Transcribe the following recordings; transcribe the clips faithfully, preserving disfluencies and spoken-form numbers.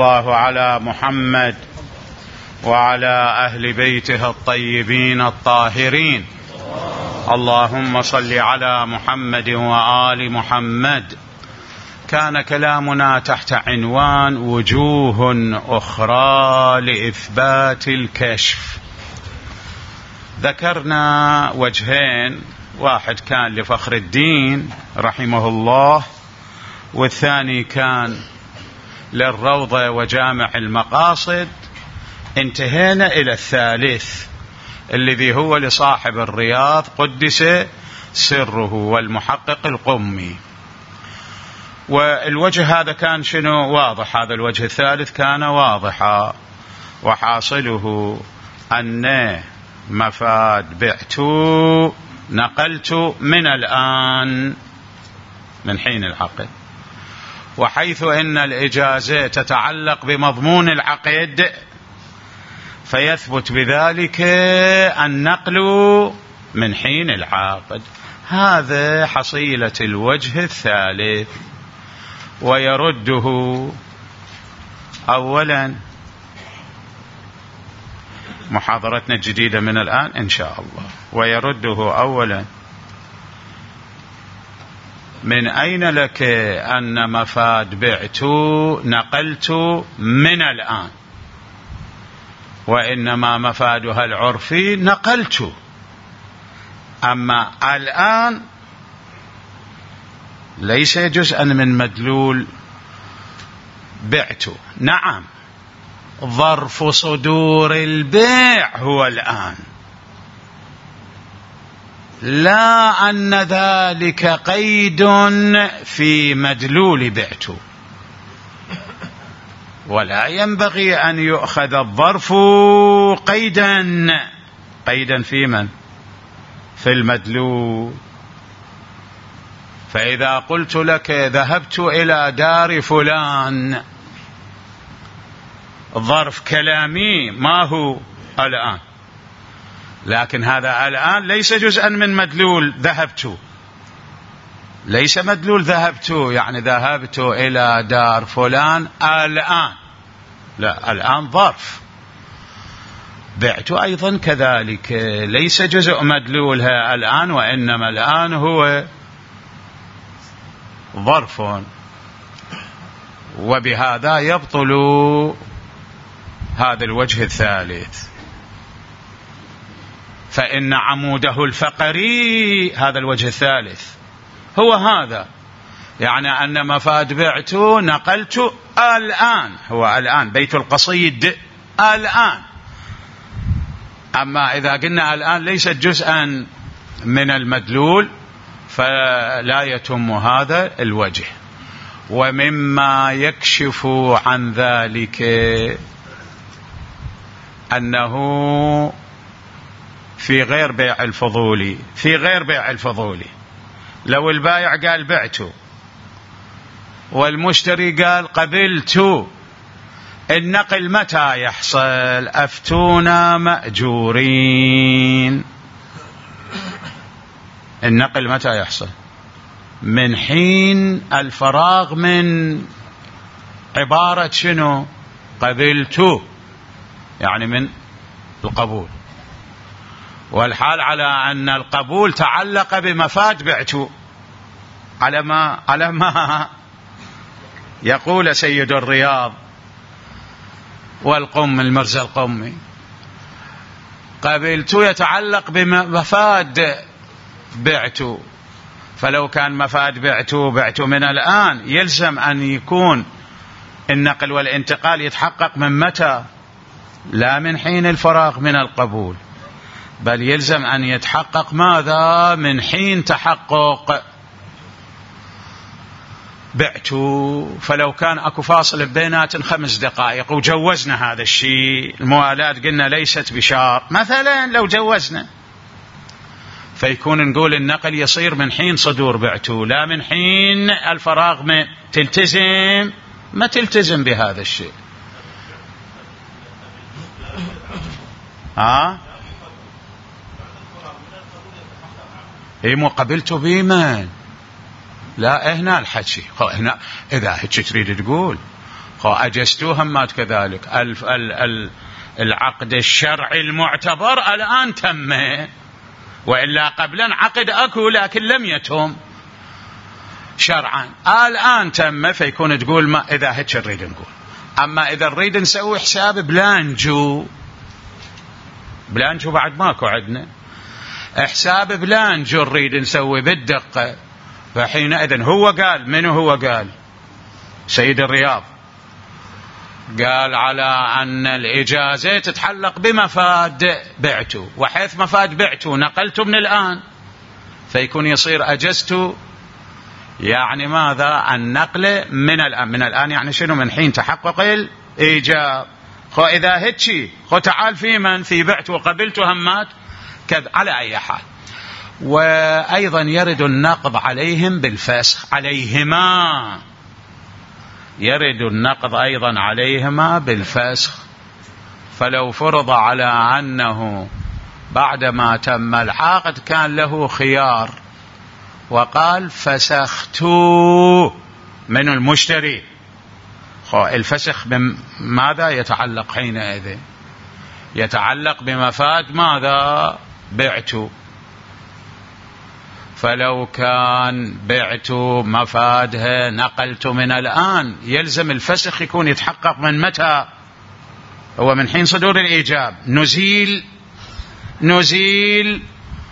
الله على محمد وعلى أهل بيته الطيبين الطاهرين. اللهم صل على محمد وآل محمد. كان كلامنا تحت عنوان وجوه أخرى لإثبات الكشف. ذكرنا وجهين، واحد كان لفخر الدين رحمه الله، والثاني كان للروضة وجامع المقاصد. انتهينا إلى الثالث الذي هو لصاحب الرياض قدس سره والمحقق القمي. والوجه هذا كان شنو واضح، هذا الوجه الثالث كان واضحا، وحاصله أن مفاد بعت نقلت من الآن من حين العقد، وحيث إن الإجازة تتعلق بمضمون العقد فيثبت بذلك النقل من حين العقد. هذا حصيلة الوجه الثالث، ويرده أولا محاضرتنا الجديدة من الآن إن شاء الله، ويرده أولا من أين لك أن مفاد بعت نقلت من الآن، وإنما مفادها العرفي نقلت، أما الآن ليس جزءا من مدلول بعت. نعم، ظرف صدور البيع هو الآن، لا أن ذلك قيد في مدلول بعت، ولا ينبغي أن يؤخذ الظرف قيدا قيدا في من؟ في المدلول. فإذا قلت لك ذهبت إلى دار فلان، ظرف كلامي ما هو الآن، لكن هذا الآن ليس جزءا من مدلول ذهبت، ليس مدلول ذهبت يعني ذهبت إلى دار فلان الآن، لا، الآن ظرف. بعت أيضا كذلك ليس جزء مدلولها الآن، وإنما الآن هو ظرف، وبهذا يبطل هذا الوجه الثالث. فإن عموده الفقري هذا الوجه الثالث هو هذا، يعني أن مفاد بعت نقلت الآن، هو الآن بيت القصيد الآن. أما إذا قلنا الآن ليست جزءا من المدلول فلا يتم هذا الوجه. ومما يكشف عن ذلك أنه في غير بيع الفضولي، في غير بيع الفضولي لو البائع قال بعت والمشتري قال قبلت، النقل متى يحصل؟ أفتونا مأجورين. النقل متى يحصل؟ من حين الفراغ من عبارة شنو؟ قبلت، يعني من القبول، والحال على أن القبول تعلق بمفاد بعت، على ما على ما يقول سيد الرياض والقم المرزا القمي، قبلت يتعلق بمفاد بعت. فلو كان مفاد بعت بعت من الآن، يلزم أن يكون النقل والانتقال يتحقق من متى؟ لا من حين الفراغ من القبول، بل يلزم أن يتحقق ماذا؟ من حين تحقق بعت. فلو كان أكو فاصل بينات خمس دقائق وجوزنا هذا الشيء، الموالات قلنا ليست بشار مثلا، لو جوزنا فيكون نقول النقل يصير من حين صدور بعت، لا من حين الفراغ من. تلتزم؟ ما تلتزم بهذا الشيء. ها اي مو قبلت بمن؟ لا هنا الحكي، هنا اذا هيك تريد تقول أجزتوا همات كذلك. ال ال ال العقد الشرعي المعتبر الآن تم، وإلا قبلا عقد أكو لكن لم يتم شرعا، الآن تم. فيكون تقول ما إذا هيك نريد نقول. أما إذا نريد نسوي حساب بلانجو، بلانجو بعد ماكو عندنا حساب بلانجو نريد نسوي بالدقة، فحينئذ هو قال، منو هو قال؟ سيد الرياض قال على أن الإجازة تتحلق بمفاد بعته، وحيث مفاد بعته نقلته من الآن، فيكون يصير أجزته يعني ماذا؟ النقل من الآن. من الآن يعني شنو؟ من حين تحقق الإيجاب. خو إذا هتشي خو تعال في من في بعته وقبلته همات كذا على أي حال. وأيضا يرد النقض عليهم بالفسخ، عليهما يرد النقض أيضا عليهما بالفسخ. فلو فرض على أنه بعدما تم العقد كان له خيار وقال فسخت من المشتري، الفسخ بماذا يتعلق حينئذ؟ يتعلق بمفاد ماذا؟ بعته. فلو كان بعت مفادها نقلت من الآن، يلزم الفسخ يكون يتحقق من متى؟ هو من حين صدور الإيجاب. نزيل نزيل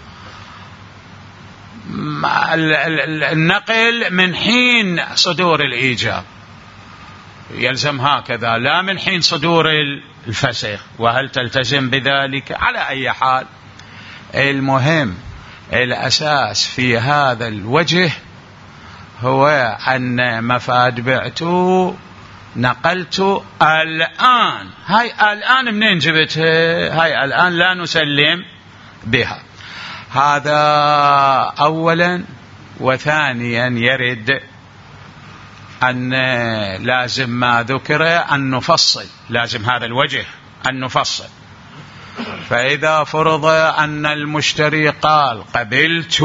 النقل من حين صدور الإيجاب، يلزم هكذا، لا من حين صدور الفسخ. وهل تلتزم بذلك؟ على أي حال المهم الأساس في هذا الوجه هو أن مفاد بعته نقلت الآن. هاي الآن منين جبتها؟ هاي الآن لا نسلم بها. هذا أولا. وثانيا يرد أن لازم ما ذكر أن نفصل، لازم هذا الوجه أن نفصل. فإذا فرض أن المشتري قال قبلت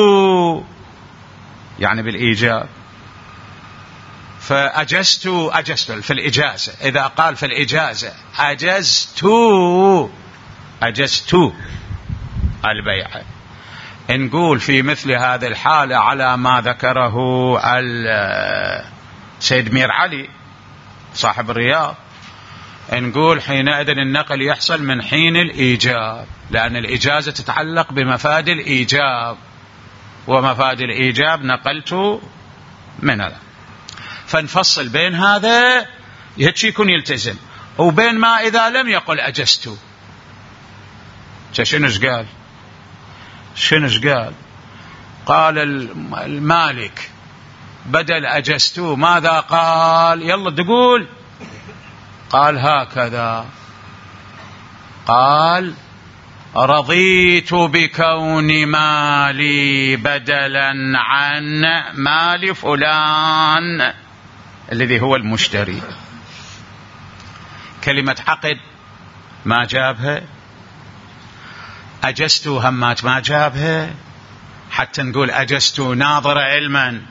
يعني بالإيجاب، فأجزت أجزت في الإجازة، إذا قال في الإجازة أجزت أجزت البيع، نقول في مثل هذه الحالة على ما ذكره السيد مير علي صاحب الرياض، نقول حينئذ النقل يحصل من حين الإيجاب، لأن الإجازة تتعلق بمفاد الإيجاب، ومفاد الإيجاب نقلت من هذا. فنفصل بين هذا يهتش يكون يلتزم، وبين ما إذا لم يقل أجزت. شنوش قال؟ شنوش قال؟ قال المالك بدل أجزت ماذا قال؟ يلا تقول. قال هكذا، قال رضيت بكون مالي بدلا عن مال فلان الذي هو المشتري. كلمة عقد ما جابها، أجزت همات ما جابها، حتى نقول أجزت ناظر علما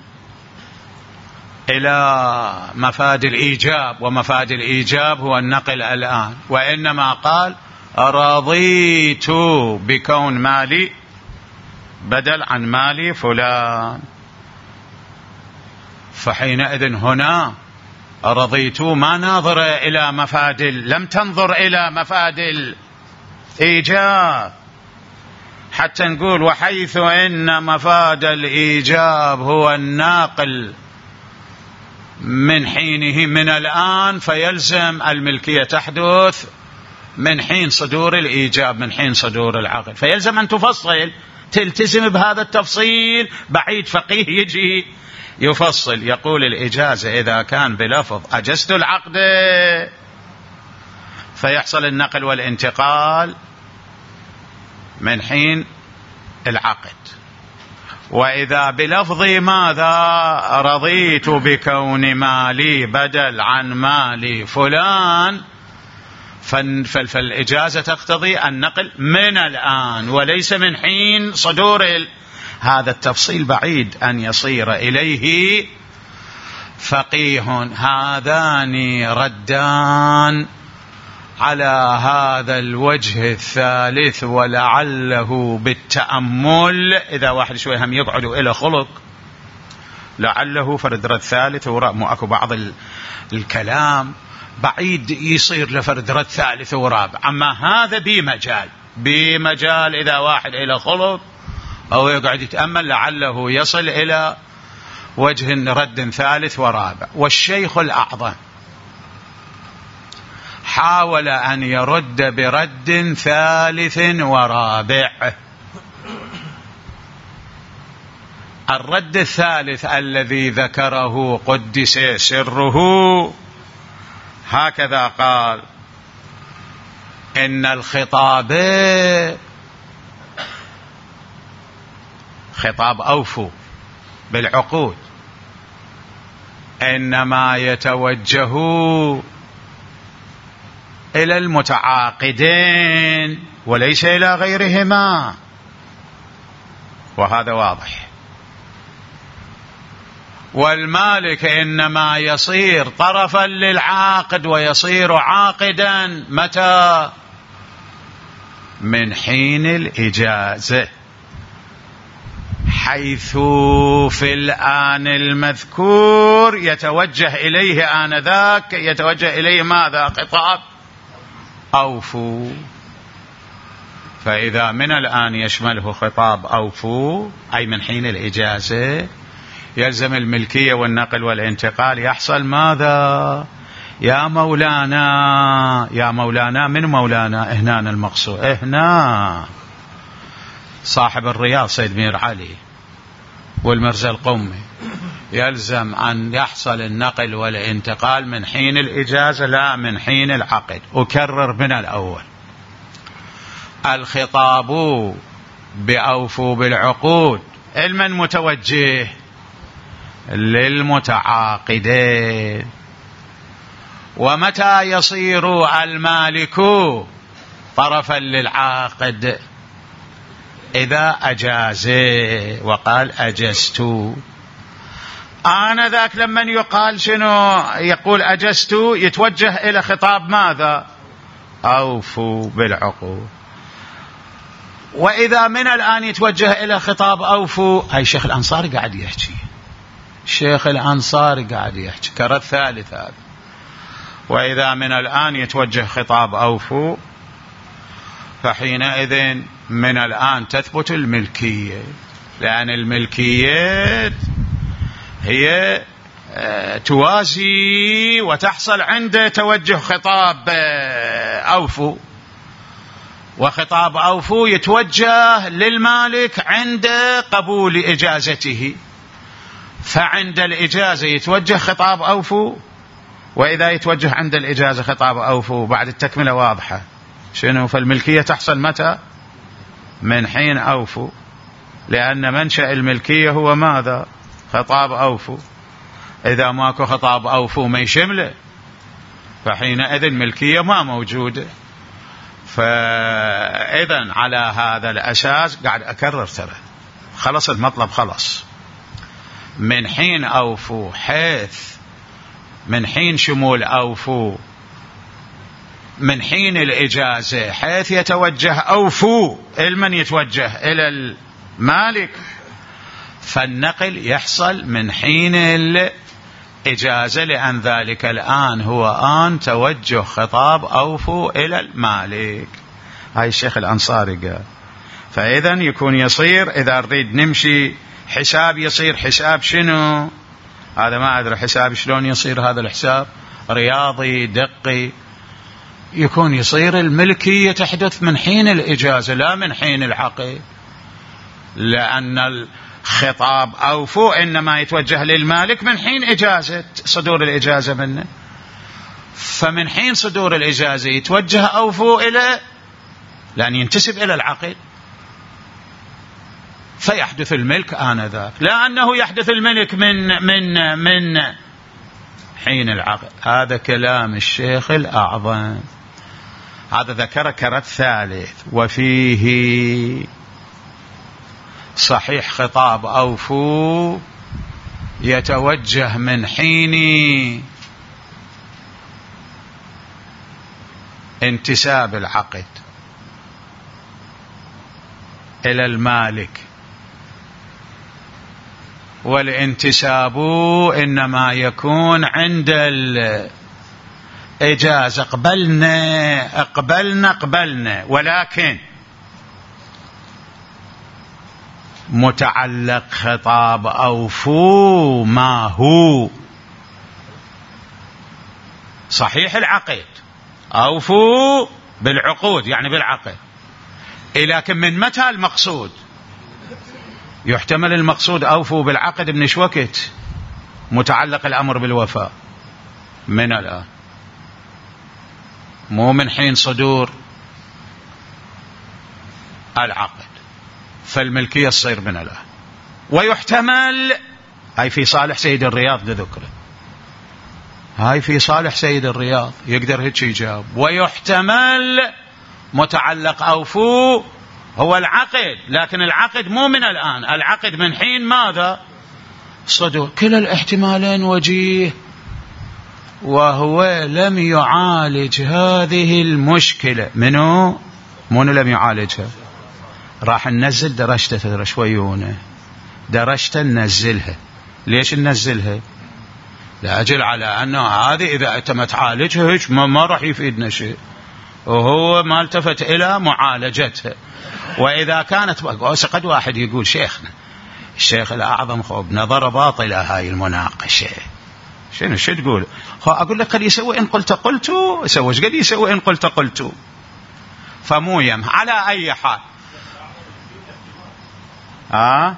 إلى مفاد الإيجاب، ومفاد الإيجاب هو النقل الآن، وإنما قال رضيت بكون مالي بدل عن مالي فلان. فحينئذ هنا رضيت ما ناظر إلى مفاد، لم تنظر إلى مفاد الإيجاب، حتى نقول وحيث إن مفاد الإيجاب هو الناقل من حينه من الآن، فيلزم الملكية تحدث من حين صدور الإيجاب، من حين صدور العقد. فيلزم أن تفصل، تلتزم بهذا التفصيل. بعيد فقيه يجي يفصل يقول الإجازة إذا كان بلفظ أجزت العقد فيحصل النقل والانتقال من حين العقد، وإذا بلفظ ماذا رضيت بكون مالي بدل عن مالي فلان، فالإجازة تقتضي النقل من الآن وليس من حين صدور ال... هذا التفصيل بعيد أن يصير إليه فقيه هذان ردان على هذا الوجه الثالث، ولعله بالتأمل إذا واحد شوي هم يقعد إلى خلق لعله فرد رد ثالث وراء. مو أكو بعض الكلام بعيد يصير لفرد رد ثالث ورابع، أما هذا بمجال بمجال إذا واحد إلى خلق أو يقعد يتأمل لعله يصل إلى وجه رد ثالث ورابع. والشيخ الأعظم حاول أن يرد برد ثالث ورابع. الرد الثالث الذي ذكره قدس سره هكذا قال: إن الخطاب خطاب أوفوا بالعقود إنما يتوجه إلى المتعاقدين وليس إلى غيرهما، وهذا واضح. والمالك إنما يصير طرفا للعاقد ويصير عاقدا متى؟ من حين الإجازة، حيث في الآن المذكور يتوجه إليه آنذاك يتوجه إليه ماذا؟ خطاب أوفوا. فإذا من الآن يشمله خطاب أوفوا أي من حين الإجازة، يلزم الملكية والنقل والانتقال يحصل ماذا؟ يا مولانا يا مولانا من مولانا هنا المقصود هنا صاحب الرياض سيد مير علي والمرزا القومي، يلزم أن يحصل النقل والانتقال من حين الإجازة لا من حين العقد. أكرر من الأول: الخطاب بأوفوا بالعقود المن متوجه للمتعاقدين. ومتى يصير المالك طرفا للعاقد؟ إذا أجاز وقال أجزت. آنذاك لمن يقال شنو؟ يقول أجزت يتوجه إلى خطاب ماذا؟ أوفوا بالعقود. وإذا من الآن يتوجه إلى خطاب أوفوا، هاي شيخ الأنصاري قاعد يحكي شيخ الأنصاري قاعد يحكي كرة ثالث هذا. وإذا من الآن يتوجه خطاب أوفوا فحينئذ من الآن تثبت الملكية، لأن الملكية هي توازي وتحصل عند توجه خطاب أوفوا، وخطاب أوفوا يتوجه للمالك عند قبول إجازته، فعند الإجازة يتوجه خطاب أوفوا، وإذا يتوجه عند الإجازة خطاب أوفوا بعد التكملة واضحة شنو؟ فالملكية تحصل متى؟ من حين أوفوا، لأن منشأ الملكية هو ماذا؟ خطاب أوفوا. إذا ماكو خطاب أوفوا ما يشمله فحينئذ الملكية ما موجودة. فإذا على هذا الأساس قاعد أكرر ترى خلص المطلب خلص. من حين أوفوا حيث من حين شمول أوفوا من حين الإجازة حيث يتوجه أوفوا المن يتوجه إلى المالك، فالنقل يحصل من حين الإجازة، لأن ذلك الآن هو آن توجه خطاب أوفوا إلى المالك. هاي الشيخ الأنصاري قال. فإذا يكون يصير إذا نريد نمشي حساب يصير حساب شنو؟ هذا ما أدري حساب شلون يصير هذا الحساب، رياضي دقي، يكون يصير الملكية تحدث من حين الإجازة لا من حين العقد، لأن الخطاب أوفوا إنما يتوجه للمالك من حين إجازة صدور الإجازة منه، فمن حين صدور الإجازة يتوجه أوفوا إلى لأن ينتسب إلى العقد، فيحدث الملك آنذاك، لأنه يحدث الملك من من من حين العقد. هذا كلام الشيخ الأعظم، هذا ذكر كرة ثالث. وفيه صحيح خطاب أوفوا يتوجه من حين انتساب العقد إلى المالك، والانتساب إنما يكون عند الإجازة. قبلنا قبلنا قبلنا ولكن متعلق خطاب أوفوا ما هو صحيح العقد، أوفوا بالعقود يعني بالعقد، لكن من متى المقصود؟ يحتمل المقصود أوفوا بالعقد من إيش وقت متعلق الأمر بالوفاء؟ من الآن، مو من حين صدور العقد، فالملكية تصير من الآن. ويحتمل، هاي في صالح سيد الرياض لذكره، هاي في صالح سيد الرياض يقدر هيك يجاوب. ويحتمل متعلق أوفوا هو العقد، لكن العقد مو من الآن، العقد من حين ماذا؟ صدور. كلا الاحتمالين وجيه، وهو لم يعالج هذه المشكلة. منو؟ منو لم يعالجها؟ راح ننزل درجته ترى شويونه، درجته ننزلها. ليش ننزلها؟ لأجل على أنه هذه إذا أنت ما تعالجها ما, ما راح يفيدنا شيء، وهو ما التفت إلى معالجتها. وإذا كانت قد واحد يقول شيخنا الشيخ الأعظم خوب نظر باطلة هاي المناقشة، شنو شو تقول؟ أقول لك قد يسوي إن قلت قلت، يسوي قد يسوي إن قلت قلت، فمو يم. على أي حال آه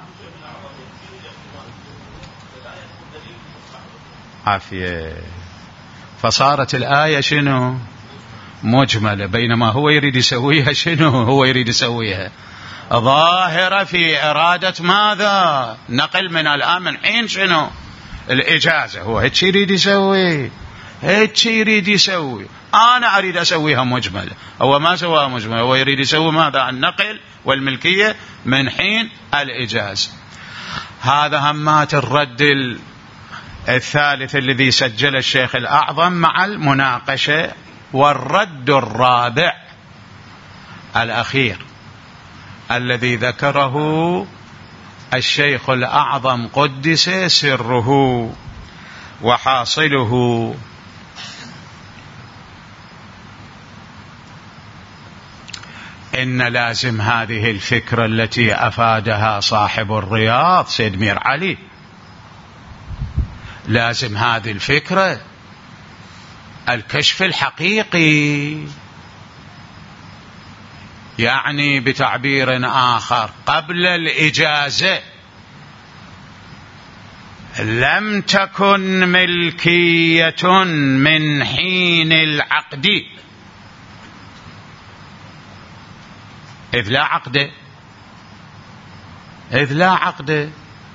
عافية. فصارت الآية شنو؟ مجملة، بينما هو يريد يسويها شنو؟ هو يريد يسويها ظاهرة في إرادة ماذا؟ نقل من الآن من حين شنو؟ الإجازة. هو هيك يريد يسوي، هيك يريد يسوي. أنا أريد أسويها مجملة، هو ما سواها مجملة، هو يريد يسوي ماذا؟ النقل والملكية من حين الإجازة. هذا همات الرد الثالث الذي سجل الشيخ الأعظم مع المناقشة. والرد الرابع الأخير الذي ذكره الشيخ الأعظم قدس سره، وحاصله إن لازم هذه الفكرة التي أفادها صاحب الرياض سيد مير علي، لازم هذه الفكرة الكشف الحقيقي، يعني بتعبير آخر قبل الإجازة لم تكن ملكية من حين العقد، إذ لا عقد، إذ لا عقد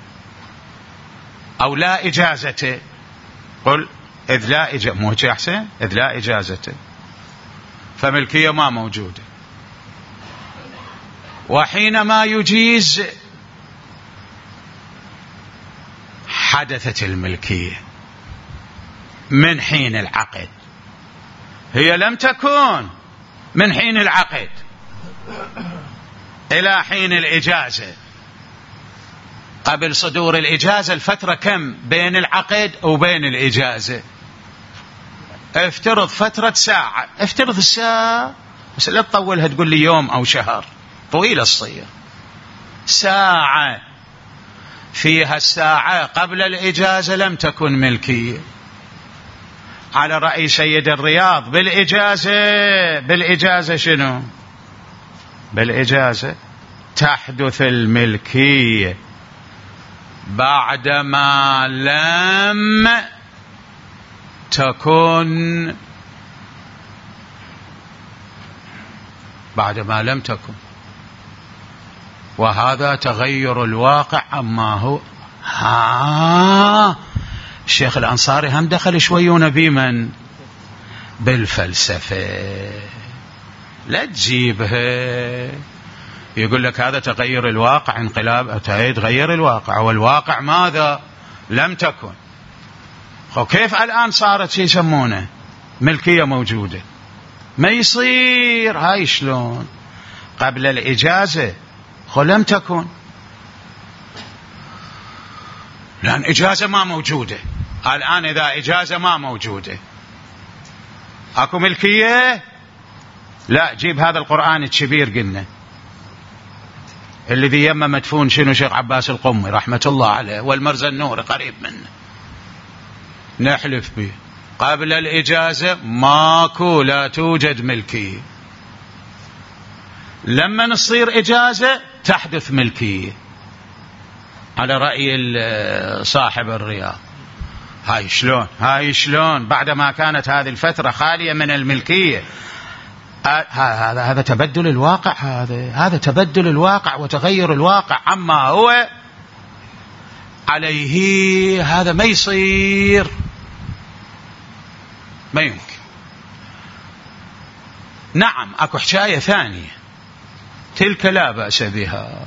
أو لا إجازة. قل إذ لا إجازة، مو هيك أحسن؟ إذ لا إجازة، فملكية ما موجودة. وحينما يجيز حدثت الملكية من حين العقد، هي لم تكن من حين العقد إلى حين الإجازة. قبل صدور الإجازة الفترة كم بين العقد وبين الإجازة؟ افترض فترة ساعة، افترض الساعة، بس لا تطولها تقول لي يوم أو شهر، طويلة الصية. ساعة، فيها الساعة قبل الإجازة لم تكن ملكية. على رأي سيد الرياض بالإجازة، بالإجازة شنو؟ بالإجازة تحدث الملكية بعدما لم تكن، بعدما لم تكن، وهذا تغير الواقع عما هو. ها الشيخ الأنصاري هم دخل شويون بمن؟ بالفلسفة. لا تجيبها، يقول لك هذا تغير الواقع، انقلاب، تغير الواقع، والواقع ماذا؟ لم تكن. وكيف الآن صارت شيء يسمونه ملكية موجودة؟ ما يصير. هاي شلون؟ قبل الإجازة خو لم تكن، لأن إجازة ما موجودة. الآن إذا إجازة ما موجودة أكو ملكية؟ لا. جيب هذا القرآن الكبير قلنا الذي يم مدفون شنو شيخ عباس القمي رحمة الله عليه، والمرزا النوري قريب منه، نحلف به قبل الإجازة ماكو، لا توجد ملكية. لما نصير إجازة تحدث ملكية، على رأي صاحب الرياض. هاي شلون؟ هاي شلون بعدما كانت هذه الفترة خالية من الملكية؟ هذا هذا تبدل الواقع، هذا هذا تبدل الواقع وتغير الواقع عما هو عليه. هذا ما يصير، ما يمكن. نعم اكو حكاية ثانية، تلك لا بأس بها،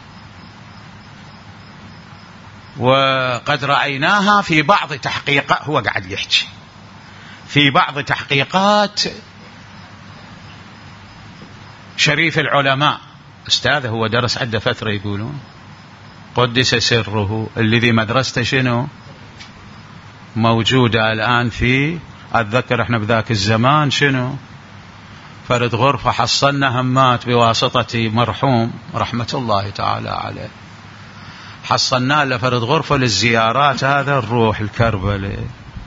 وقد رأيناها في بعض تحقيقات. هو قاعد يحكي في بعض تحقيقات شريف العلماء، أستاذ هو درس عدة فترة، يقولون قدس سره، الذي مدرسته شنو موجودة الآن في، أتذكر احنا بذاك الزمان شنو فرد غرفة حصلنا همات بواسطة مرحوم رحمة الله تعالى عليه، حصلنا له فرد غرفة للزيارات، هذا نروح الكربلة،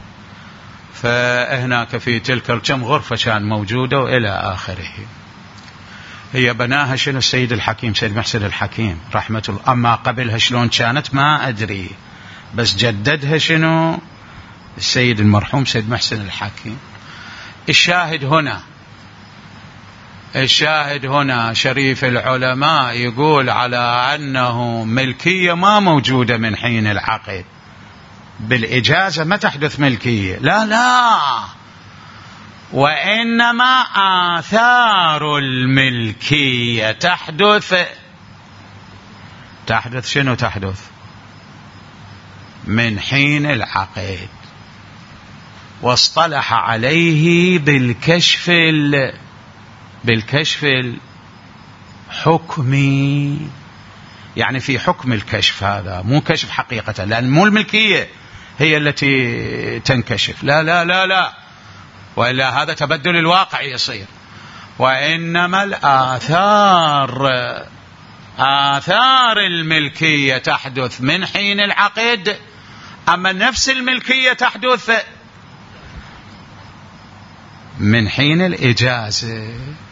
فهناك في تلك الكم غرفة كان موجودة وإلى آخره. هي بناها شنو السيد الحكيم، سيد محسن الحكيم رحمة الله. أما قبلها شلون كانت ما أدري، بس جددها شنو السيد المرحوم سيد محسن الحكيم. الشاهد هنا الشاهد هنا شريف العلماء يقول على أنه ملكية ما موجودة من حين العقد، بالإجازة ما تحدث ملكية، لا لا، وإنما آثار الملكية تحدث. تحدث شنو تحدث؟ من حين العقد. واصطلح عليه بالكشف ال... بالكشف الحكمي، يعني في حكم الكشف، هذا مو كشف حقيقة، لأن مو الملكية هي التي تنكشف، لا لا لا لا، وإلا هذا تبدل الواقع يصير. وإنما الآثار آثار الملكية تحدث من حين العقد، أما نفس الملكية تحدث من حين الإجازة.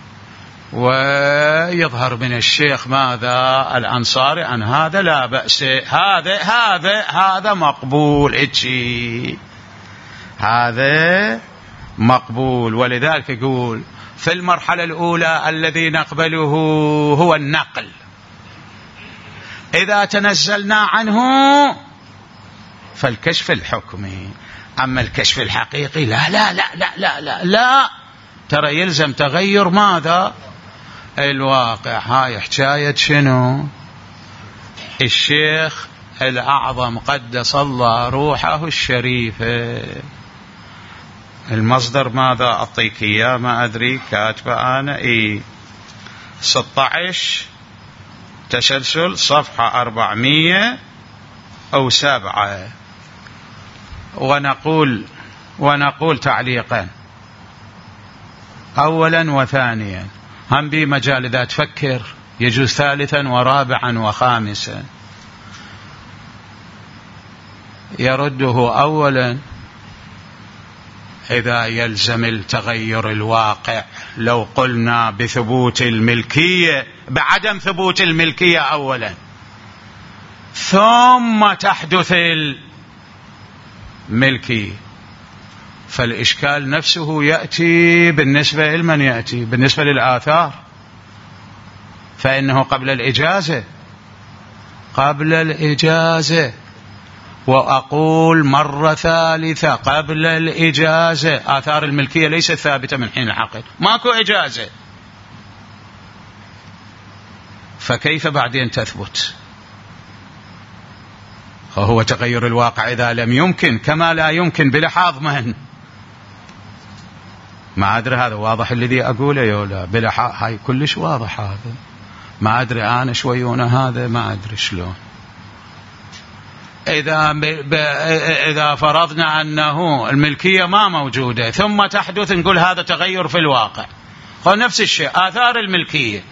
ويظهر من الشيخ ماذا الأنصاري أن هذا لا بأس، هذا هذا هذا مقبول، إتشي هذا مقبول. ولذلك يقول في المرحلة الأولى الذي نقبله هو النقل، إذا تنزلنا عنه فالكشف الحكمي، أما الكشف الحقيقي لا لا لا لا لا لا, لا. ترى يلزم تغير ماذا الواقع. هاي حكاية شنو الشيخ الأعظم قدس الله روحه الشريفة. المصدر ماذا أعطيك إياه ما أدري، كاتبه أنا إيه ستة عشر تسلسل صفحة أربعمية أو سبعة. ونقول ونقول تعليقا أولا وثانيا، هم بمجال إذا تفكر يجوز ثالثا ورابعا وخامسا. يرده أولا إذا يلزم التغير الواقع، لو قلنا بثبوت الملكية بعدم ثبوت الملكية أولا ثم تحدث الملكية، فالإشكال نفسه يأتي بالنسبة لمن يأتي بالنسبة للآثار، فإنه قبل الإجازة قبل الإجازة وأقول مرة ثالثة قبل الإجازة آثار الملكية ليست ثابتة من حين العقد، ماكو إجازة، فكيف بعدين تثبت؟ هو تغير الواقع إذا لم يمكن كما لا يمكن بلحاظ من؟ ما أدري هذا واضح الذي أقوله يولا بلحاظ، هاي كلش واضح هذا. ما أدري أنا شويونه هذا ما أدري شلون. إذا ب... ب... إذا فرضنا أنه الملكية ما موجودة ثم تحدث نقول هذا تغير في الواقع. هو نفس الشيء آثار الملكية.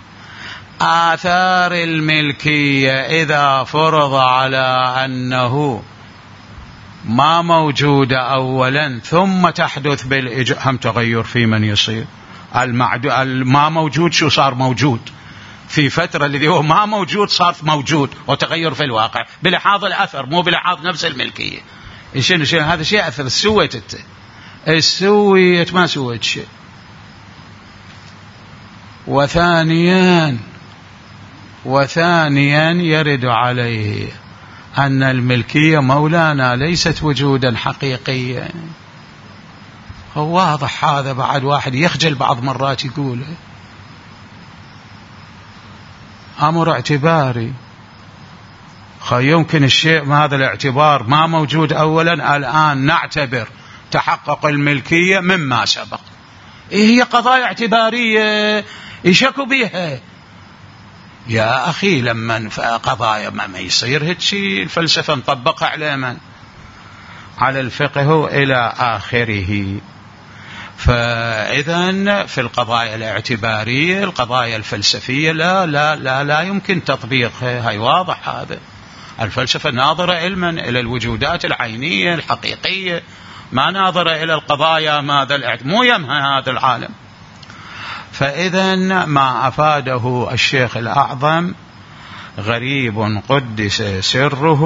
آثار الملكية إذا فرض على أنه ما موجودة أولا ثم تحدث بالإج... هم تغير في من يصير. المعد... ما موجود شو صار موجود في فترة الذي هو ما موجود صار موجود، وتغير في الواقع بلحاظ الأثر مو بلحاظ نفس الملكية. شنو شنو هذا شيء أثر سويت انت سويت ما سويت شيء. وثانيا وثانيا يرد عليه أن الملكية مولانا ليست وجودا حقيقيا. هو واضح هذا، بعد واحد يخجل بعض مرات يقوله أمر اعتباري. يمكن الشيء ما هذا الاعتبار ما موجود أولا، الآن نعتبر تحقق الملكية مما سبق. إيه هي قضايا اعتبارية يشكوا بها يا أخي. لما قضايا ما يصير هالشيء الفلسفة نطبقها على من؟ على الفقه إلى آخره. فإذا في القضايا الاعتبارية القضايا الفلسفية لا لا لا لا يمكن تطبيقها. هاي واضح هذا. الفلسفة ناظرة علما إلى الوجودات العينية الحقيقية، ما ناظرة إلى القضايا ماذا الاعت... مو يمها هذا العالم. فإذا ما أفاده الشيخ الأعظم غريب قدس سره.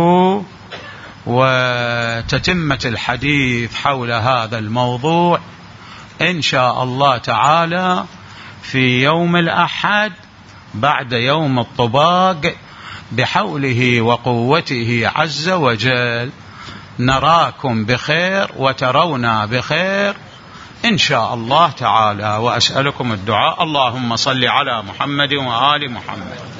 وتتمة الحديث حول هذا الموضوع إن شاء الله تعالى في يوم الأحد بعد يوم الطباق بحوله وقوته عز وجل. نراكم بخير وترونا بخير إن شاء الله تعالى. وأسألكم الدعاء. اللهم صل على محمد وآل محمد.